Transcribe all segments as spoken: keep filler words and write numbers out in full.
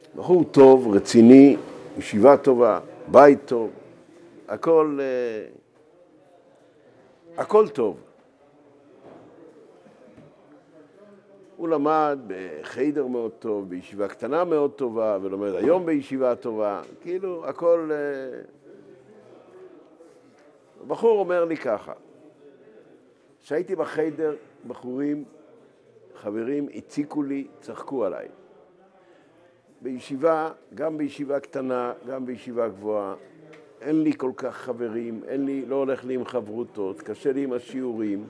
בחור טוב, רציני, ישיבה טובה, בית טוב, הכל, הכל טוב. הוא למד בחיידר מאוד טוב, בישיבה קטנה מאוד טובה, ולומד היום בישיבה טובה, כאילו הכל... הבחור אומר לי ככה, שהייתי בחיידר, בחורים, חברים, הציקו לי, צחקו עליי. בישיבה, גם בישיבה קטנה, גם בישיבה גבוהה, אין לי כל כך חברים, אין לי, לא הולך לי עם חברותות, קשה לי עם השיעורים.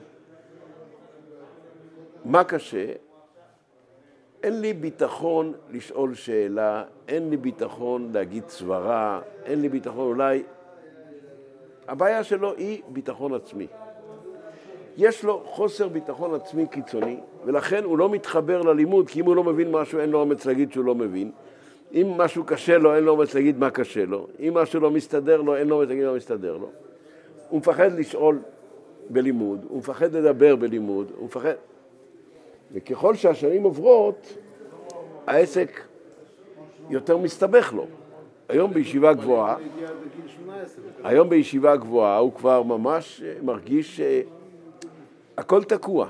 מה קשה? אין לי ביטחון לשאול שאלה, אין לי ביטחון להגיד סברה, אין לי ביטחון אולי... הבעיה שלו היא ביטחון עצמי. יש לו חוסר ביטחון עצמי קיצוני, ולכן הוא לא מתחבר ללימוד, כי אם הוא לא מבין משהו, אין לו אומץ להגיד שהוא לא מבין. אם משהו קשה לו, אין לו אומץ להגיד מה קשה לו. אם משהו לא מסתדר לו, אין לו אומץ להגיד מה מסתדר לו. הוא מפחד לשאול בלימוד, הוא מפחד לדבר בלימוד, הוא מפחד... וככל שהשנים עוברות, העסק יותר מסתבך לו. היום בישיבה גבוהה, היום בישיבה גבוהה הוא כבר ממש מרגיש שהכל תקוע.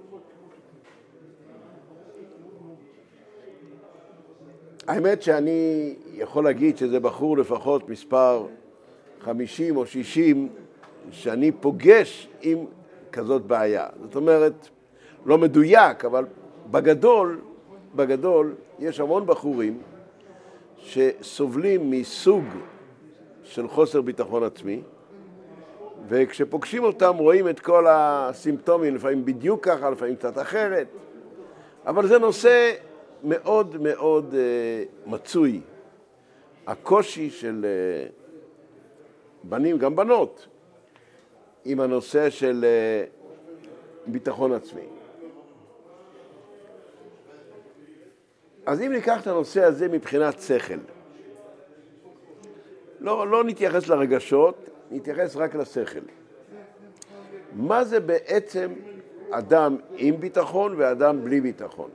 האמת שאני יכול להגיד שזה בחור לפחות מספר חמישים או שישים שאני פוגש עם כזאת בעיה. זאת אומרת, לא מדויק, אבל בגדול, בגדול יש המון בחורים שסובלים מסוג של חוסר ביטחון עצמי, וכשפוגשים אותם רואים את כל הסימפטומים, לפעמים בדיוק ככה, לפעמים קצת אחרת, אבל זה נושא מאוד מאוד uh, מצוי. הקושי של uh, בנים, גם בנות, עם הנושא של uh, ביטחון עצמי. אז אם ניקח את הנושא הזה מבחינת שכל, לא, לא נתייחס לרגשות, נתייחס רק לשכל. מה זה בעצם אדם עם ביטחון ואדם בלי ביטחון?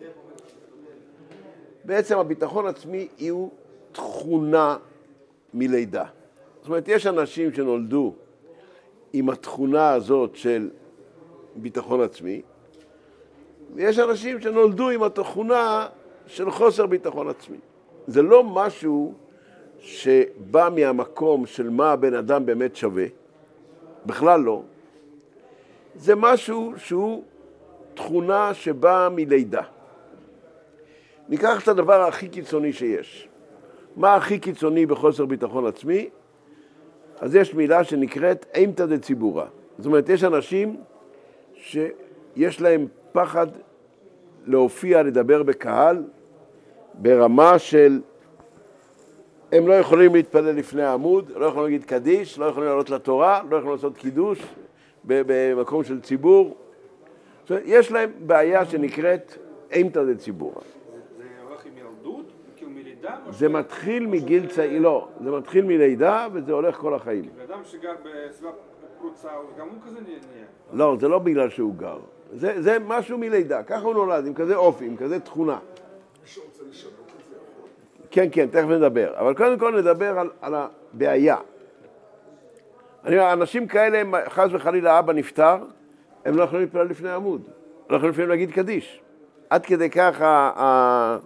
בעצם הביטחון עצמי הוא תכונה מלידה. זאת אומרת, יש אנשים שנולדו עם התכונה הזאת של ביטחון עצמי, ויש אנשים שנולדו עם התכונה של חוסר ביטחון עצמי. זה לא משהו שבא מהמקום של מה הבן אדם באמת שווה, בכלל לא. זה משהו שהוא תכונה שבאה מלידה. ניקח את הדבר הכי קיצוני שיש. מה הכי קיצוני בחוסר ביטחון עצמי? אז יש מילה שנקראת אימתא דציבורא. זאת אומרת, יש אנשים שיש להם פחד להופיע, לדבר בקהל, ברמה של הם לא יכולים להתפלל לפני העמוד, לא יכולים להגיד קדיש, לא יכולים לעלות לתורה, לא יכולים לעשות קידוש במקום של ציבור. זאת אומרת, יש להם בעיה שנקראת אימתא דציבורא. זה הולך עם ילדות? כאילו מלידה? זה מתחיל מגיל צעיר, לא, זה מתחיל מלידה וזה הולך כל החיים. ואדם שגר בסביבה פרוצה, גם הוא כזה נהיה? לא, זה לא בגלל שהוא גר. זה, זה משהו מלידה, ככה הוא נולד, עם כזה אופי, עם כזה תכונה. מישהו רוצה לשנות את זה? כן, כן, תכף נדבר. אבל קודם כל נדבר על, על הבעיה. אני אומר, אנשים כאלה, חס וחלילה אבא נפטר, הם לא יכולים להתפלל לפני עמוד. לא יכולים לפעמים להגיד קדיש. עד כדי כך ה,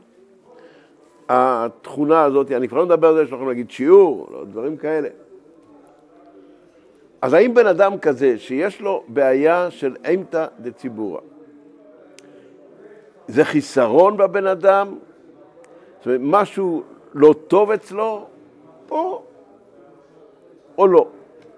התכונה הזאת, אני כבר לא מדבר על זה, שאנחנו להגיד שיעור, לא, דברים כאלה. אז האם בן אדם כזה, שיש לו בעיה של אימתא דציבורא, זה חיסרון בבן אדם? זאת אומרת, משהו לא טוב אצלו, או, או לא.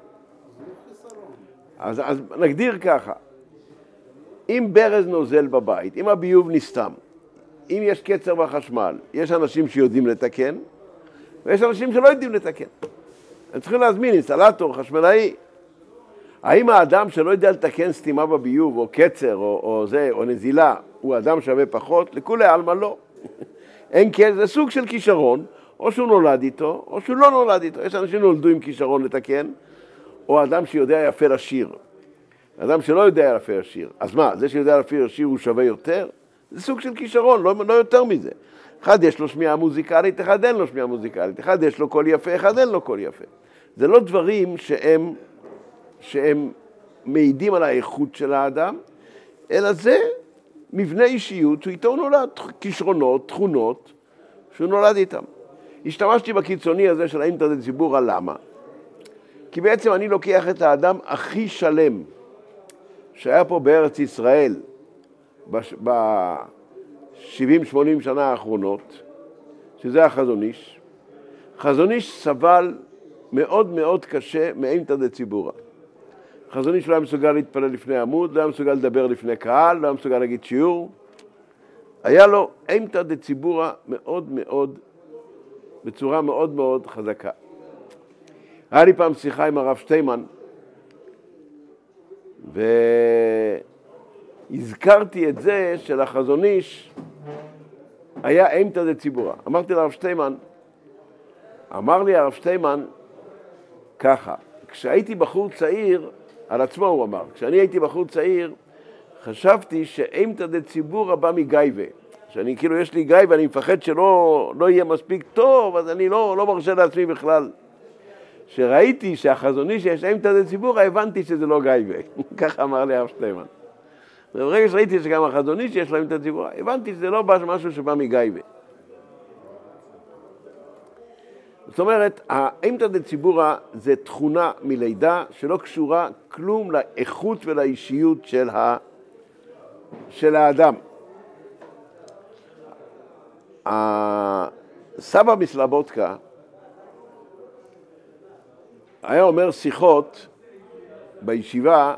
אז, אז נגדיר ככה, אם ברז נוזל בבית, אם הביוב נסתם, אם יש קצר בחשמל, יש אנשים שיודעים לתקן, ויש אנשים שלא יודעים לתקן. הם צריכים להזמין אינסטלטור, חשמלאי. האם האדם שלא יודע לתקן סתימה בביוב, או קצר, או, או זה, או נזילה, הוא אדם שווה פחות? לכולי עלמא לא. אין כן, זה סוג של כישרון, או שהוא נולד איתו, או שהוא לא נולד איתו. יש אנשים נולדו עם כישרון לתקן, או אדם שיודע יפה לשיר. אדם שלא יודע יפה לשיר. אז מה, זה שיודע יפה לשיר הוא שווה יותר? זה סוג של כישרון, לא, לא יותר מזה. אחד יש לו שמיעה מוזיקלית, אחד אין לו שמיעה מוזיקלית, אחד יש לו קול יפה, אחד אין לו קול יפה. זה לא דברים שהם, שהם מעידים על האיכות של האדם, אלא זה מבנה אישיות שהוא איתו נולד, כישרונות, תכונות, שהוא נולד איתם. השתמשתי בקיצוני הזה של האימתא דציבורא, למה? כי בעצם אני לוקח את האדם הכי שלם שהיה פה בארץ ישראל ב-שבעים שמונים שנה האחרונות, שזה החזון איש. חזון איש סבל מאוד מאוד קשה מאימתא דציבורא. חזון איש לא היה מסוגל להתפלל לפני עמוד, לא היה מסוגל לדבר לפני קהל, לא היה מסוגל להגיד שיעור. היה לו אימתא דציבורא מאוד מאוד, בצורה מאוד מאוד חזקה. היה לי פעם שיחה עם הרב שטיימן, והזכרתי את זה של החזון איש, היה אימתא דציבורא. אמרתי לרב שטיימן, אמר לי הרב שטיימן ככה, כשהייתי בחור צעיר, על עצמו הוא אמר, כשאני הייתי בחור צעיר, חשבתי שאימתא דציבורא בא מגייבה. שאני כאילו יש לי גיא ואני מפחד שלא לא יהיה מספיק טוב, אז אני לא, לא מרשה לעצמי בכלל. שראיתי שהחזון איש שיש אימתא דציבורא, הבנתי שזה לא גייבה. ככה אמר לי הרב שטיימן. וברגע שראיתי שגם החזון איש שיש לו אימתא דציבורא, הבנתי שזה לא משהו שבא מגייבה. זאת אומרת, האימתא דציבורא זה תכונה מלידה שלא קשורה כלום לאיכות ולאישיות של, ה... של האדם. הסבא מסלבודקה היה אומר שיחות בישיבה,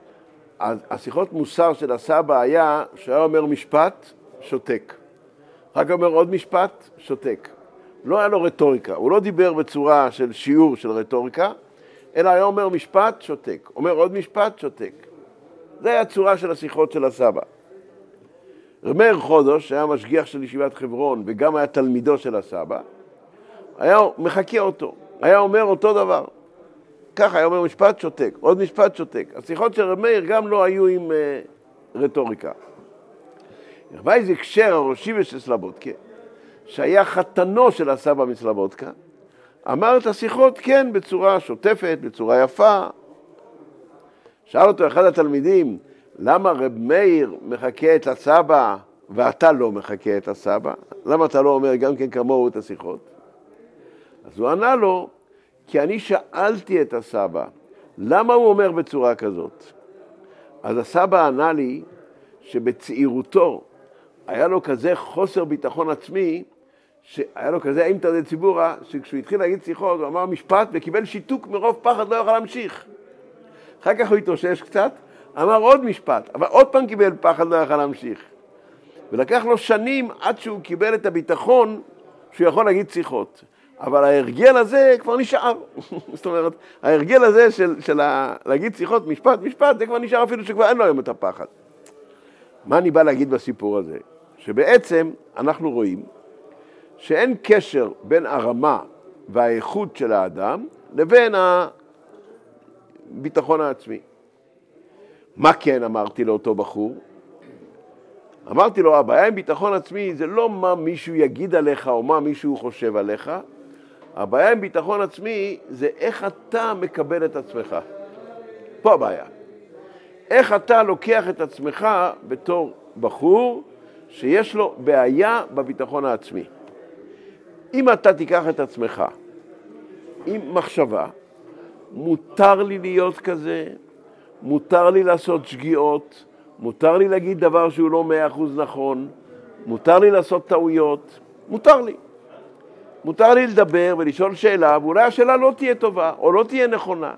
השיחות מוסר של הסבא היה שהיה אומר משפט, שותק. אחר כך אומר עוד משפט, שותק. לא היה לו רטוריקה, הוא לא דיבר בצורה של שיעור של רטוריקה, אלא היה אומר משפט, שותק. אומר עוד משפט, שותק. זה היה הצורה של השיחות של הסבא. רב מאיר חודש, שהיה משגיח של ישיבת חברון וגם היה תלמידו של הסבא, היה מחכה אותו, היה אומר אותו דבר. ככה היה אומר משפט, שותק, עוד משפט, שותק. השיחות של רב מאיר גם לא היו עם uh, רטוריקה. רב אייזיק שר, הראשי של סלבודקה, שהיה חתנו של הסבא מסלבודקה, אמר את השיחות כן בצורה שוטפת, בצורה יפה. שאל אותו אחד התלמידים, למה רב מאיר מחכה את הסבא ואתה לא מחכה את הסבא? למה אתה לא אומר גם כן כמוהו את השיחות? אז הוא ענה לו, כי אני שאלתי את הסבא, למה הוא אומר בצורה כזאת? אז הסבא ענה לי שבצעירותו היה לו כזה חוסר ביטחון עצמי, שהיה לו כזה אימתא דציבורא, שכשהוא התחיל להגיד שיחות הוא אמר משפט וקיבל שיתוק מרוב פחד, לא יוכל להמשיך. אחר כך הוא התאושש קצת, אמר עוד משפט, אבל עוד פעם קיבל פחד, לא יוכל להמשיך. ולקח לו שנים עד שהוא קיבל את הביטחון שהוא יכול להגיד שיחות. אבל ההרגל הזה כבר נשאר. זאת אומרת, ההרגל הזה של, של ה... להגיד שיחות, משפט, משפט, זה כבר נשאר אפילו שכבר אין לו היום את הפחד. מה אני בא להגיד בסיפור הזה? שבעצם אנחנו רואים שאין קשר בין הרמה והאיכות של האדם לבין הביטחון העצמי. מה כן אמרתי לאותו בחור? אמרתי לו, הבעיה עם ביטחון עצמי זה לא מה מישהו יגיד עליך או מה מישהו חושב עליך, הבעיה עם ביטחון עצמי זה איך אתה מקבל את עצמך. פה הבעיה. איך אתה לוקח את עצמך בתור בחור שיש לו בעיה בביטחון העצמי. אם אתה תיקח את עצמך עם מחשבה, מותר לי להיות כזה, מותר לי לעשות שגיאות, מותר לי להגיד דבר שהוא לא מאה אחוז נכון, מותר לי לעשות טעויות, מותר לי. מותר לי לדבר ולשאול שאלה, ואולי השאלה לא תהיה טובה או לא תהיה נכונה.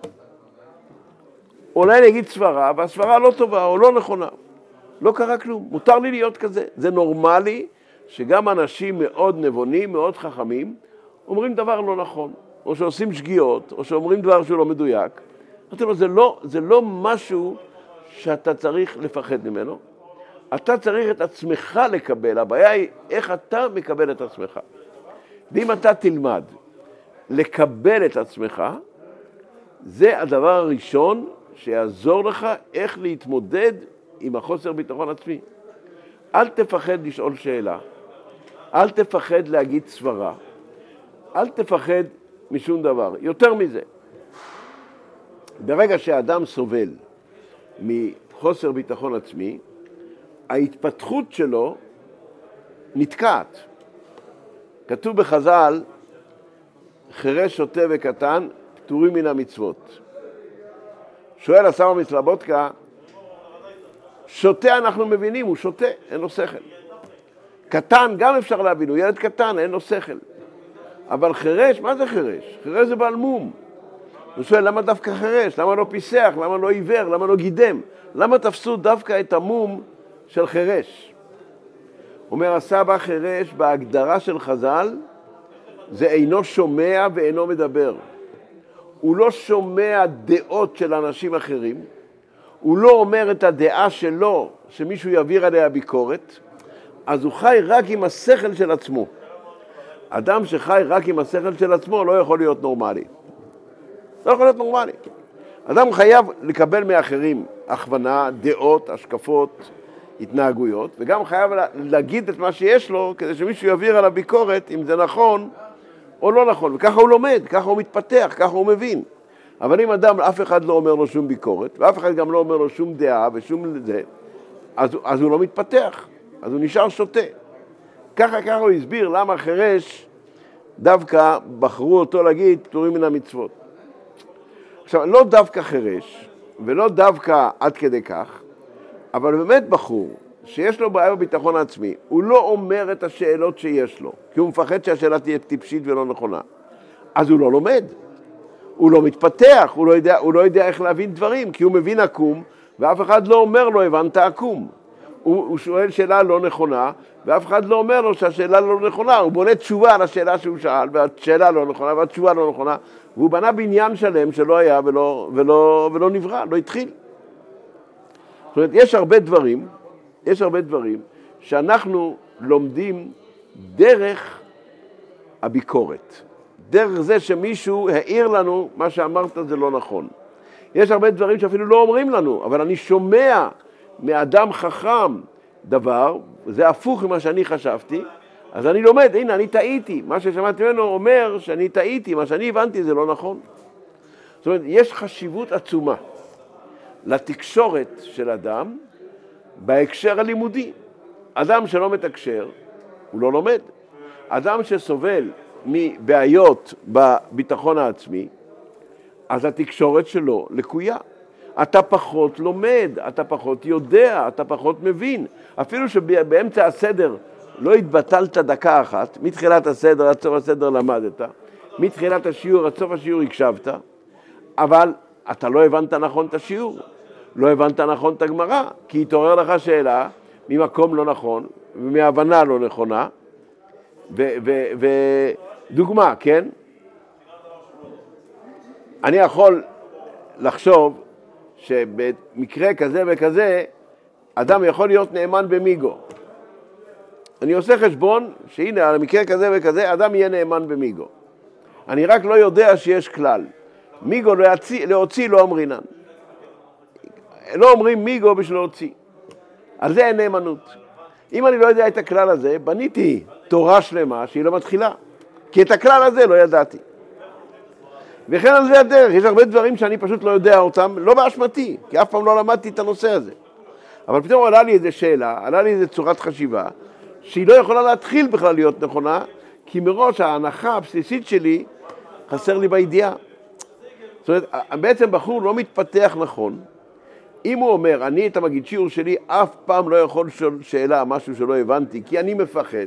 אולי אני אגיד סברה, והסברה לא טובה או לא נכונה. לא קרה כלום, מותר לי להיות כזה. זה נורמלי שגם אנשים מאוד נבונים, מאוד חכמים, אומרים דבר לא נכון, או שעושים שגיאות, או שאומרים דבר שהוא לא מדויק. זה לא, זה לא משהו שאתה צריך לפחד ממנו. אתה צריך את עצמך לקבל. הבעיה היא איך אתה מקבל את עצמך. ואם אתה תלמד לקבל את עצמך, זה הדבר הראשון שיעזור לך איך להתמודד עם החוסר ביטחון עצמי. אל תפחד לשאול שאלה. אל תפחד להגיד סברה, אל תפחד משום דבר. יותר מזה, ברגע שהאדם סובל מחוסר ביטחון עצמי, ההתפתחות שלו נתקעת. כתוב בחז"ל, חירש, שוטה וקטן פטורים מן המצוות. שואל הסבא מסלובודקה, שוטה אנחנו מבינים, הוא שוטה, אין לו שכל. קטן גם אפשר להבין, הוא ילד קטן, אין לו שכל. אבל חירש, מה זה חירש? חירש זה בעל מום. הוא שואל, למה דווקא חירש? למה לא פיסח? למה לא עיוור? למה לא גידם? למה תפסו דווקא את המום של חירש? אומר הסבא, חירש בהגדרה של חז"ל, זה אינו שומע ואינו מדבר. הוא לא שומע דעות של אנשים אחרים, הוא לא אומר את הדעה שלו, שמישהו יעביר עליה ביקורת, אז הוא חי רק עם השכל של עצמו. אדם שחי רק עם השכל של עצמו לא יכול להיות נורמלי. לא יכול להיות נורמלי. אדם חייב לקבל מאחרים הכוונה, דעות, השקפות, התנהגויות, וגם חייב להגיד את מה שיש לו, כדי שמישהו יעביר עליו ביקורת, אם זה נכון או לא נכון. וככה הוא לומד, ככה הוא מתפתח, ככה הוא מבין. אבל אם אדם, אף אחד לא אומר לו שום ביקורת, ואף אחד גם לא אומר לו שום דעה ושום זה, אז, אז הוא לא מתפתח, אז הוא נשאר שוטה. ככה, ככה הוא הסביר למה חירש דווקא בחרו אותו להגיד פטורים מן המצוות. עכשיו, לא דווקא חירש, ולא דווקא עד כדי כך, אבל באמת בחור שיש לו בעיה בביטחון העצמי, הוא לא אומר את השאלות שיש לו, כי הוא מפחד שהשאלה תהיה טיפשית ולא נכונה. אז הוא לא לומד, הוא לא מתפתח, הוא לא יודע, הוא לא יודע איך להבין דברים, כי הוא מבין עקום, ואף אחד לא אומר לו, הבנת עקום. הוא, הוא שואל שאלה לא נכונה, ואף אחד לא אומר לו שהשאלה לא נכונה, הוא בונה תשובה על השאלה שהוא שאל, והשאלה לא נכונה, והתשובה לא נכונה, והוא בנה בניין שלם שלא היה ולא, ולא, ולא נברא, לא התחיל. זאת אומרת, יש הרבה דברים, יש הרבה דברים שאנחנו לומדים דרך הביקורת. דרך זה שמישהו העיר לנו מה שאמרת זה לא נכון. יש הרבה דברים שאפילו לא אומרים לנו, אבל אני שומע מאדם חכם דבר, זה הפוך ממה שאני חשבתי, אז אני לומד, הנה, אני טעיתי. מה ששמעתי ממנו אומר שאני טעיתי, מה שאני הבנתי זה לא נכון. זאת אומרת, יש חשיבות עצומה לתקשורת של אדם בהקשר הלימודי. אדם שלא מתקשר, הוא לא לומד. אדם שסובל מבעיות בביטחון העצמי, אז התקשורת שלו לקויה. אתה פחות לומד, אתה פחות יודע, אתה פחות מבין. אפילו שבאמצע הסדר לא התבטלת דקה אחת, מתחילת הסדר עד סוף הסדר למדת, מתחילת השיעור עד סוף השיעור הקשבת, אבל אתה לא הבנת נכון את השיעור, לא הבנת נכון את הגמרא, כי התעורר לך שאלה ממקום לא נכון ומהבנה לא נכונה, ודוגמה, כן? אני יכול לחשוב שבמקרה כזה וכזה, אדם יכול להיות נאמן במיגו. אני עושה חשבון שהנה, על המקרה כזה וכזה, אדם יהיה נאמן במיגו. אני רק לא יודע שיש כלל. מיגו להוציא, להוציא לא אמרינן. לא אומרים מיגו בשביל להוציא. על זה אין נאמנות. אם אני לא יודע את הכלל הזה, בניתי תורה שלמה שהיא לא מתחילה. כי את הכלל הזה לא ידעתי. וכן על זה הדרך, יש הרבה דברים שאני פשוט לא יודע אותם, לא באשמתי, כי אף פעם לא למדתי את הנושא הזה. אבל פתאום עלה לי איזו שאלה, עלה לי איזו צורת חשיבה, שהיא לא יכולה להתחיל בכלל להיות נכונה, כי מראש ההנחה הבסיסית שלי חסר לי בידיעה. זאת אומרת, בעצם בחור לא מתפתח נכון, אם הוא אומר, אני את המגיד שיעור שלי אף פעם לא יכול לשאול שאלה, משהו שלא הבנתי, כי אני מפחד,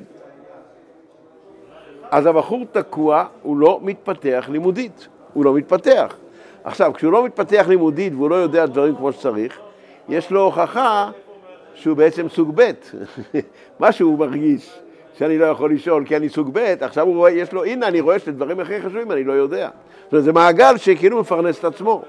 אז הבחור תקוע, הוא לא מתפתח לימודית, הוא לא מתפתח. עכשיו, כשהוא לא מתפתח לימודית והוא לא יודע דברים כמו שצריך, יש לו הוכחה שהוא בעצם סוג ב'. מה שהוא מרגיש שאני לא יכול לשאול כי אני סוג ב', עכשיו הוא רואה, יש לו, הנה אני רואה שדברים הכי חשובים אני לא יודע. זאת אומרת, זה מעגל שכאילו מפרנס את עצמו.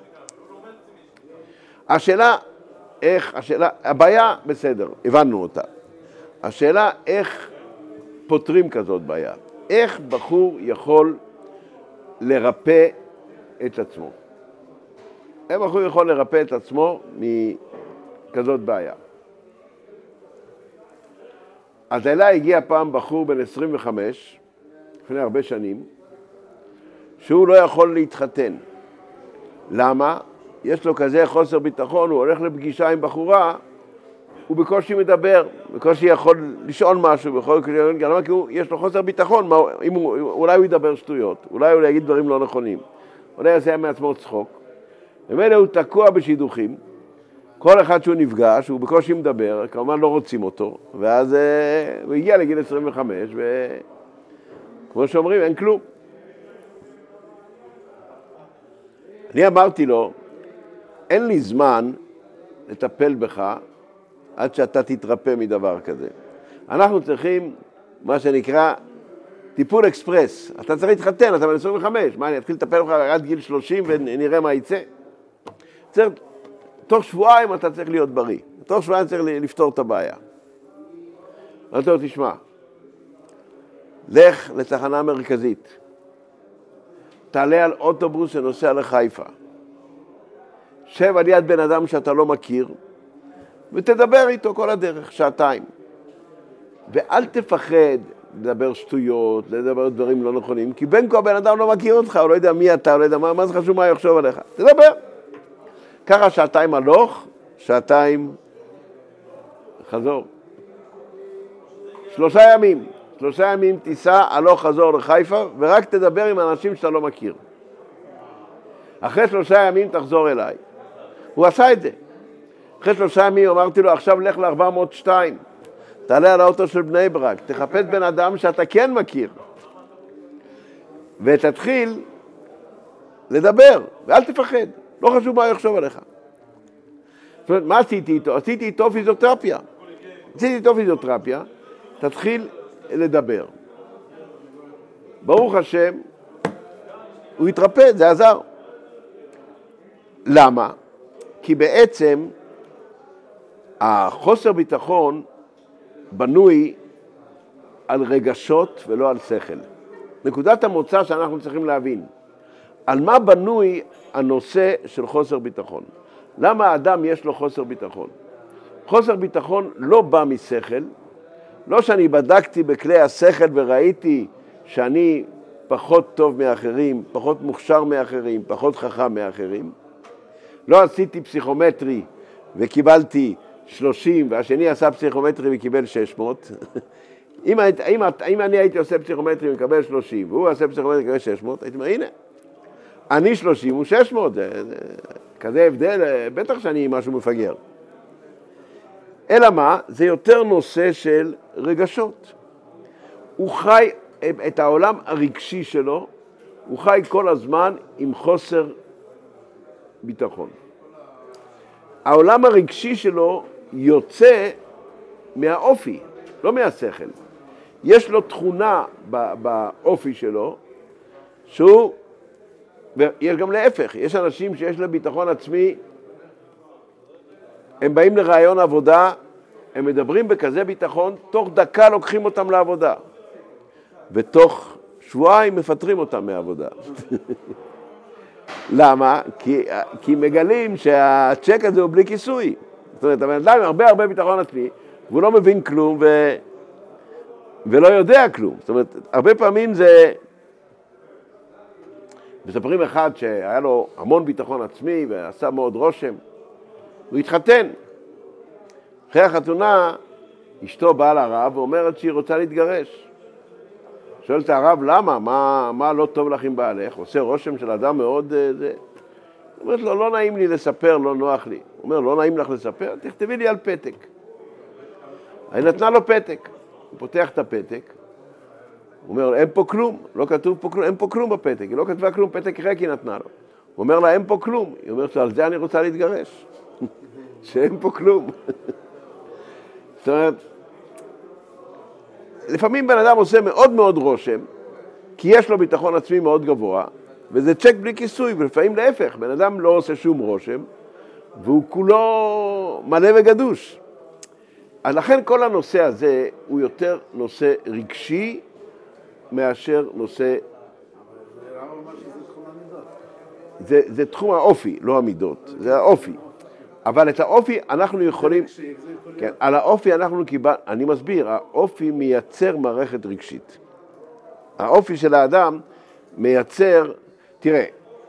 השאלה, איך, השאלה, הבעיה בסדר, הבנו אותה. השאלה, איך פותרים כזאת בעיה? איך בחור יכול לרפא את עצמו? איך בחור יכול לרפא את עצמו מכזאת בעיה? אז אליי הגיע פעם בחור בן עשרים וחמש, לפני הרבה שנים, שהוא לא יכול להתחתן. למה? יש לו כזה חוסר ביטחון, הוא הולך לפגישה עם בחורה, הוא בקושי מדבר, בקושי יכול לשאול משהו, בכל... למה? כי הוא, יש לו חוסר ביטחון, מה, אם הוא, אולי הוא ידבר שטויות, אולי הוא יגיד דברים לא נכונים, אולי יעשה מעצמו צחוק. ומילא הוא תקוע בשידוכים, כל אחד שהוא נפגש, הוא בקושי מדבר, כמובן לא רוצים אותו, ואז uh, הוא הגיע לגיל עשרים וחמש, וכמו שאומרים, אין כלום. אני אמרתי לו, אין לי זמן לטפל בך עד שאתה תתרפא מדבר כזה. אנחנו צריכים מה שנקרא טיפול אקספרס. אתה צריך להתחתן, אתה בן עשרים וחמש. מה, אני אתחיל לטפל בך עד גיל שלושים ונראה מה יצא? צריך, תוך שבועיים אתה צריך להיות בריא. תוך שבועיים צריך לפתור את הבעיה. אמרתי לו, תשמע, לך לתחנה מרכזית. תעלה על אוטובוס שנוסע לחיפה. שב על יד בן אדם שאתה לא מכיר, ותדבר איתו כל הדרך, שעתיים. ואל תפחד לדבר שטויות, לדבר דברים לא נכונים, כי בין כה הבן אדם לא מכיר אותך, הוא לא יודע מי אתה, הוא לא יודע מה, מה זה חשוב מה יחשוב עליך. תדבר. ככה שעתיים הלוך, שעתיים חזור. שלושה ימים. שלושה ימים תיסע הלוך חזור לחיפה, ורק תדבר עם אנשים שאתה לא מכיר. אחרי שלושה ימים תחזור אליי. הוא עשה את זה. אחרי שלושה ימים אמרתי לו, עכשיו לך ל-ארבע מאות ושתיים, תעלה על האוטו של בני ברק, תחפש בן אדם שאתה כן מכיר, ותתחיל לדבר, ואל תפחד, לא חשוב מה יחשוב עליך. זאת אומרת, מה עשיתי איתו? עשיתי איתו פיזיותרפיה. עשיתי איתו פיזיותרפיה, תתחיל לדבר. ברוך השם, הוא התרפא, זה עזר. למה? כי בעצם החוסר ביטחון בנוי על רגשות ולא על שכל. נקודת המוצא שאנחנו צריכים להבין, על מה בנוי הנושא של חוסר ביטחון? למה האדם יש לו חוסר ביטחון? חוסר ביטחון לא בא משכל, לא שאני בדקתי בכלי השכל וראיתי שאני פחות טוב מאחרים, פחות מוכשר מאחרים, פחות חכם מאחרים. לא עשיתי פסיכומטרי וקיבלתי שלושים, והשני עשה פסיכומטרי וקיבל שש מאות. אם, אם, אם אני הייתי עושה פסיכומטרי ומקבל שלושים, והוא עושה פסיכומטרי ומקבל שש מאות, הייתי אומר, הנה, אני שלושים הוא שש מאות, זה, זה, כזה הבדל, בטח שאני משהו מפגר. אלא מה? זה יותר נושא של רגשות. הוא חי את העולם הרגשי שלו, הוא חי כל הזמן עם חוסר ביטחון. העולם הרגשי שלו יוצא מהאופי, לא מהשכל. יש לו תכונה באופי שלו, שהוא, ויש גם להפך, יש אנשים שיש להם ביטחון עצמי, הם באים לרעיון עבודה, הם מדברים בכזה ביטחון, תוך דקה לוקחים אותם לעבודה, ותוך שבועיים מפטרים אותם מהעבודה. למה? כי, כי מגלים שהצ'ק הזה הוא בלי כיסוי. זאת אומרת, הבן אדם עם הרבה הרבה ביטחון עצמי, והוא לא מבין כלום ו... ולא יודע כלום. זאת אומרת, הרבה פעמים זה... מספרים אחד שהיה לו המון ביטחון עצמי ועשה מאוד רושם, הוא התחתן. אחרי החתונה, אשתו באה לרב ואומרת שהיא רוצה להתגרש. שואלת הרב, למה? מה, מה לא טוב לך עם בעלך? עושה רושם של אדם מאוד... זה. הוא אומרת לו, לא נעים לי לספר, לא נוח לי. הוא אומר, לא נעים לך לספר? תכתבי לי על פתק. היא נתנה לו פתק. הוא פותח את הפתק. הוא אומר, אין פה כלום. לא כתוב פה כלום, אין פה כלום בפתק. היא לא כתבה כלום, פתק ריק היא נתנה לו. הוא אומר לה, אין פה כלום. היא אומרת לו, על זה אני רוצה להתגרש. שאין פה כלום. זאת אומרת, לפעמים בן אדם עושה מאוד מאוד רושם, כי יש לו ביטחון עצמי מאוד גבוה, וזה צ'ק בלי כיסוי, ולפעמים להפך, בן אדם לא עושה שום רושם, והוא כולו מלא וגדוש. אז לכן כל הנושא הזה הוא יותר נושא רגשי, מאשר נושא... זה, זה תחום האופי, לא המידות, זה האופי. אבל את האופי אנחנו יכולים, כן, על האופי אנחנו קיבל, אני מסביר, האופי מייצר מערכת רגשית. האופי של האדם מייצר, תראה,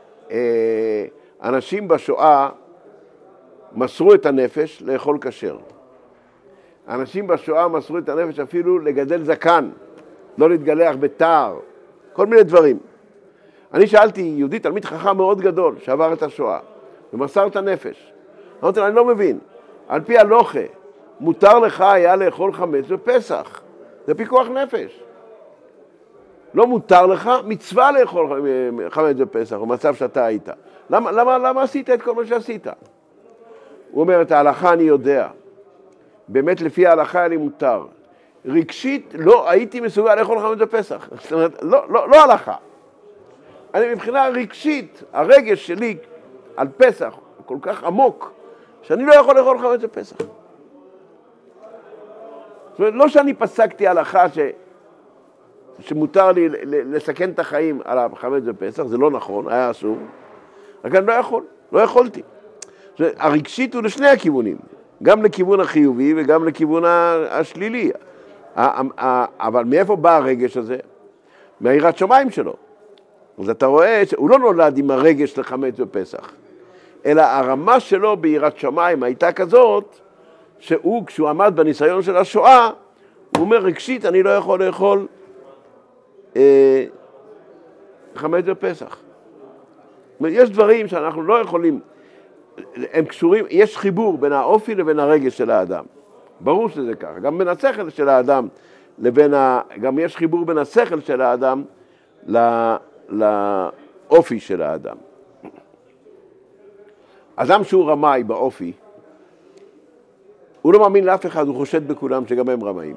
אנשים בשואה מסרו את הנפש לאכול כשר. אנשים בשואה מסרו את הנפש אפילו לגדל זקן, לא להתגלח בתער, כל מיני דברים. אני שאלתי יהודי, תלמיד חכם מאוד גדול, שעבר את השואה, ומסר את הנפש. אמרתי לו, אני לא מבין, על פי הלוכה, מותר לך היה לאכול חמץ בפסח, זה פיקוח נפש. לא מותר לך, מצווה לאכול חמץ בפסח, במצב שאתה היית. למה, למה, למה עשית את כל מה שעשית? הוא אומר, את ההלכה אני יודע. באמת לפי ההלכה אני מותר. רגשית לא הייתי מסוגל לאכול חמץ בפסח. זאת אומרת, לא, לא, לא הלכה. אני מבחינה רגשית, הרגש שלי על פסח כל כך עמוק, שאני לא יכול לאכול חמץ בפסח. זאת אומרת, לא שאני פסקתי הלכה ש... שמותר לי לסכן את החיים על החמץ בפסח, זה לא נכון, היה אסור, רק אני לא יכול, לא יכולתי. זאת אומרת, הרגשית הוא לשני הכיוונים, גם לכיוון החיובי וגם לכיוון השלילי. אבל מאיפה בא הרגש הזה? מהיראת שמיים שלו. אז אתה רואה שהוא לא נולד עם הרגש לחמץ בפסח, אלא הרמה שלו ביראת שמיים הייתה כזאת, שהוא כשהוא עמד בניסיון של השואה, הוא אומר רגשית אני לא יכול לאכול אה, חמץ בפסח. יש דברים שאנחנו לא יכולים, הם קשורים, יש חיבור בין האופי לבין הרגש של האדם. ברור שזה ככה, גם בין השכל של האדם לבין ה... גם יש חיבור בין השכל של האדם ל... לאופי של האדם. אדם שהוא רמאי באופי, הוא לא מאמין לאף אחד, הוא חושד בכולם שגם הם רמאים.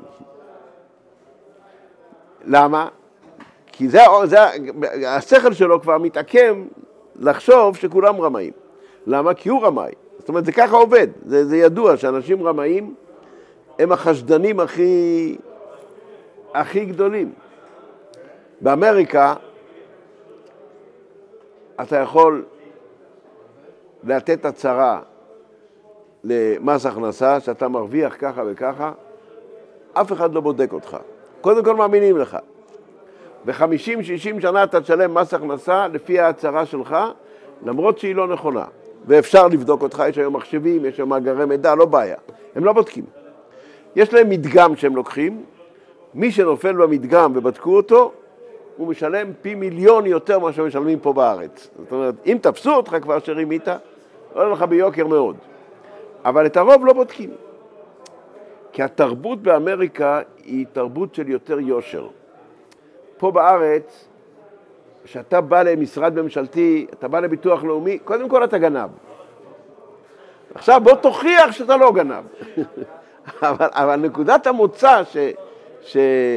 למה? כי זה, זה, השכל שלו כבר מתעקם לחשוב שכולם רמאים. למה? כי הוא רמאי. זאת אומרת, זה ככה עובד. זה, זה ידוע שאנשים רמאים הם החשדנים הכי, הכי גדולים. באמריקה, אתה יכול לתת הצהרה למס הכנסה שאתה מרוויח ככה וככה, אף אחד לא בודק אותך. קודם כל מאמינים לך. ב-חמישים שישים שנה אתה תשלם מס הכנסה לפי ההצהרה שלך, למרות שהיא לא נכונה. ואפשר לבדוק אותך, יש היום מחשבים, יש היום מאגרי מידע, לא בעיה. הם לא בודקים. יש להם מדגם שהם לוקחים, מי שנופל במדגם ובדקו אותו, הוא משלם פי מיליון יותר מה שמשלמים פה בארץ. זאת אומרת, אם תפסו אותך כבר שרימית, עולה לך ביוקר מאוד. אבל את הרוב לא בודקים. כי התרבות באמריקה היא תרבות של יותר יושר. פה בארץ, כשאתה בא למשרד ממשלתי, אתה בא לביטוח לאומי, קודם כל אתה גנב. עכשיו בוא תוכיח שאתה לא גנב. אבל, אבל נקודת המוצא ש... ש...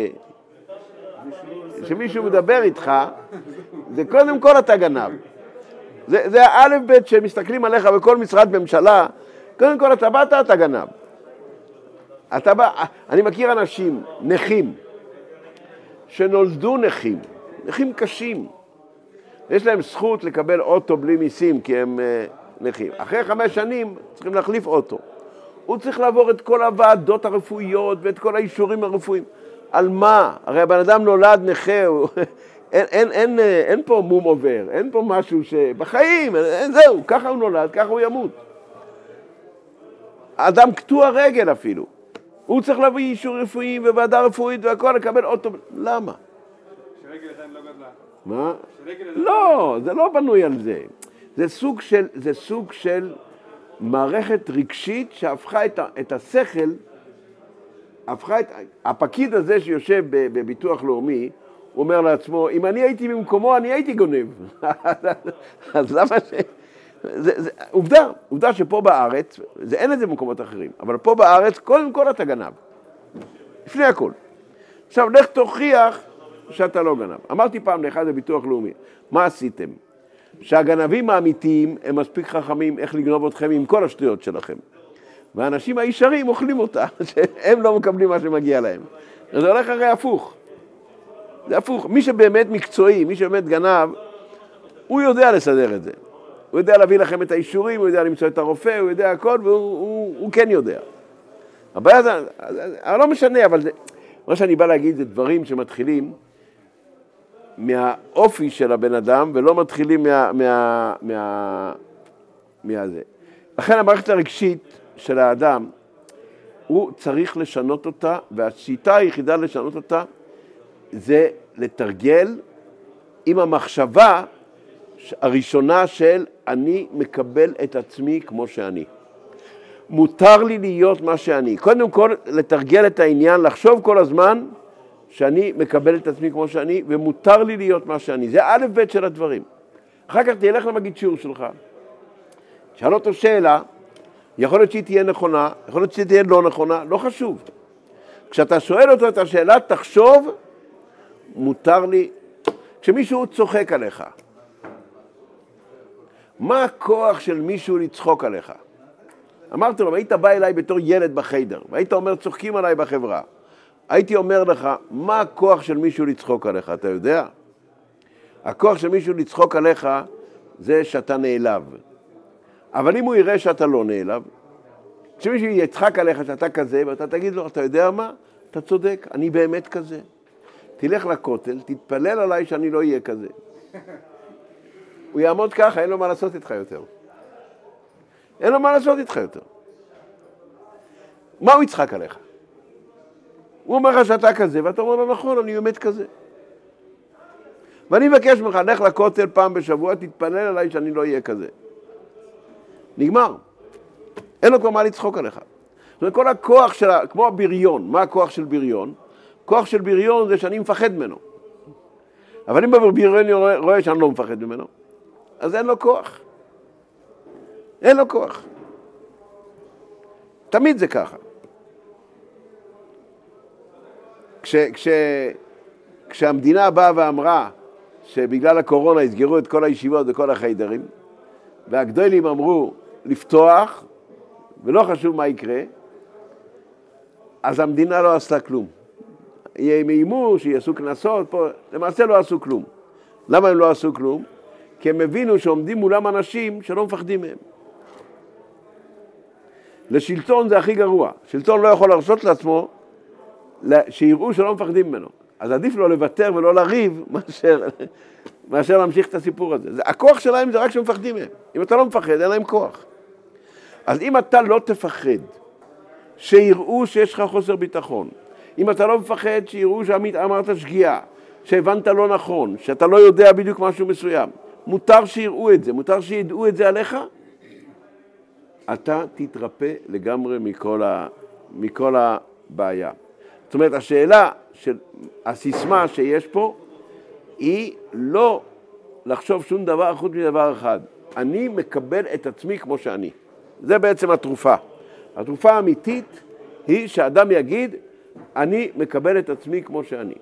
שמישהו מדבר איתך, זה קודם כל אתה גנב. זה, זה האלף בית שמסתכלים עליך בכל משרד ממשלה, קודם כל אתה באת, אתה גנב. אתה בא, אני מכיר אנשים, נכים, שנולדו נכים, נכים קשים. יש להם זכות לקבל אוטו בלי מיסים, כי הם uh, נכים. אחרי חמש שנים צריכים להחליף אוטו. הוא צריך לעבור את כל הוועדות הרפואיות ואת כל האישורים הרפואיים. על מה? הרי הבן אדם נולד נכה, הוא... אין, אין, אין, אין פה מום עובר, אין פה משהו שבחיים, אין, זהו, ככה הוא נולד, ככה הוא ימות. האדם קטוע רגל אפילו. הוא צריך להביא אישור רפואי וועדה רפואית והכל, לקבל אוטו. למה? שרגל עדיין לא גדלה. מה? שרגל עדיין... לא, זה לא בנוי על זה. זה סוג של, זה סוג של מערכת רגשית שהפכה את, את השכל, הפכה את, הפקיד הזה שיושב בביטוח לאומי, הוא אומר לעצמו, אם אני הייתי במקומו, אני הייתי גונב. אז למה ש... זה, זה, עובדה, עובדה שפה בארץ, זה אין את זה במקומות אחרים, אבל פה בארץ, קודם כל אתה גנב. לפני הכל. עכשיו, לך תוכיח שאתה לא גנב. אמרתי פעם לאחד הביטוח לאומי, מה עשיתם? שהגנבים האמיתיים הם מספיק חכמים איך לגנוב אתכם עם כל השטויות שלכם. והאנשים הישרים אוכלים אותה, שהם לא מקבלים מה שמגיע להם. זה הולך הרי הפוך. זה הפוך. מי שבאמת מקצועי, מי שבאמת גנב, הוא יודע לסדר את זה. הוא יודע להביא לכם את האישורים, הוא יודע למצוא את הרופא, הוא יודע הכל, והוא הוא, הוא כן יודע. הבעיה זה, לא משנה, אבל זה, מה שאני בא להגיד זה דברים שמתחילים מהאופי של הבן אדם, ולא מתחילים מה... מה, מה, מה זה. לכן המערכת הרגשית של האדם, הוא צריך לשנות אותה, והשיטה היחידה לשנות אותה, זה לתרגל עם המחשבה הראשונה של אני מקבל את עצמי כמו שאני. מותר לי להיות מה שאני. קודם כל, לתרגל את העניין, לחשוב כל הזמן שאני מקבל את עצמי כמו שאני, ומותר לי להיות מה שאני. זה א' ב' של הדברים. אחר כך תלך למגיד שיעור שלך. שאל אותו שאלה, יכול להיות שהיא תהיה נכונה, יכול להיות שהיא תהיה לא נכונה, לא חשוב. כשאתה שואל אותו את השאלה, תחשוב, מותר לי, כשמישהו צוחק עליך, מה הכוח של מישהו לצחוק עליך? אמרתי לו, היית בא אליי בתור ילד בחדר, והיית אומר, צוחקים עליי בחברה. הייתי אומר לך, מה הכוח של מישהו לצחוק עליך, אתה יודע? הכוח של מישהו לצחוק עליך זה שאתה נעלב. אבל אם הוא יראה שאתה לא נעלב, כשמישהו יצחק עליך שאתה כזה, ואתה תגיד לו, אתה יודע מה? אתה צודק, אני באמת כזה. תלך לכותל, תתפלל עליי שאני לא אהיה כזה. הוא יעמוד ככה, אין לו מה לעשות איתך יותר. אין לו מה לעשות איתך יותר. מה הוא יצחק עליך? הוא אומר לך שאתה כזה, ואתה אומר לו, נכון, אני באמת כזה. ואני מבקש ממך, לך לכותל פעם בשבוע, תתפלל עליי שאני לא אהיה כזה. נגמר. אין לו כבר מה לצחוק עליך. זאת אומרת, כל הכוח שלה, כמו הבריון, מה הכוח של בריון? כוח של בריון זה שאני מפחד ממנו. אבל אם בבריון רואה, רואה שאני לא מפחד ממנו, אז אין לו כוח. אין לו כוח. תמיד זה ככה. כש, כש, כשהמדינה באה ואמרה שבגלל הקורונה הסגרו את כל הישיבות וכל החיידרים, והגדולים אמרו לפתוח, ולא חשוב מה יקרה, אז המדינה לא עשתה כלום. הם איימו שיעשו כנסות, פה, למעשה לא עשו כלום. למה הם לא עשו כלום? כי הם הבינו שעומדים מולם אנשים שלא מפחדים מהם. לשלטון זה הכי גרוע. שלטון לא יכול להרשות לעצמו שיראו שלא מפחדים ממנו. אז עדיף לו לוותר ולא לריב מאשר, מאשר להמשיך את הסיפור הזה. הכוח שלהם זה רק שמפחדים מהם. אם אתה לא מפחד, אין להם כוח. אז אם אתה לא תפחד שיראו שיש לך חוסר ביטחון, אם אתה לא מפחד שיראו שאמרת שגיאה, שהבנת לא נכון, שאתה לא יודע בדיוק משהו מסוים, מותר שיראו את זה, מותר שידעו את זה עליך, אתה תתרפא לגמרי מכל, ה, מכל הבעיה. זאת אומרת, השאלה של הסיסמה שיש פה, היא לא לחשוב שום דבר חוץ מדבר אחד. אני מקבל את עצמי כמו שאני. זה בעצם התרופה. התרופה האמיתית היא שאדם יגיד, אני מקבל את עצמי כמו שאני.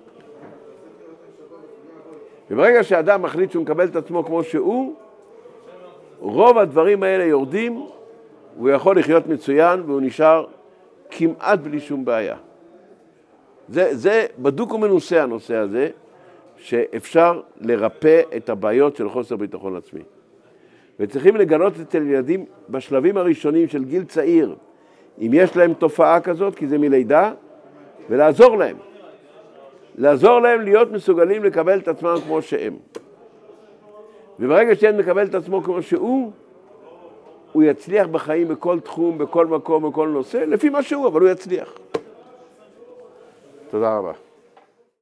וברגע שאדם מחליט שהוא מקבל את עצמו כמו שהוא, רוב הדברים האלה יורדים, הוא יכול לחיות מצוין והוא נשאר כמעט בלי שום בעיה. זה, זה בדוק ומנוסה הנושא הזה, שאפשר לרפא את הבעיות של חוסר ביטחון עצמי. וצריכים לגלות את הילדים בשלבים הראשונים של גיל צעיר, אם יש להם תופעה כזאת, כי זה מלידה, ולעזור להם. לעזור להם להיות מסוגלים לקבל את עצמם כמו שהם. וברגע שהם מקבל את עצמו כמו שהוא, הוא יצליח בחיים בכל תחום, בכל מקום, בכל נושא, לפי מה שהוא, אבל הוא יצליח. תודה רבה.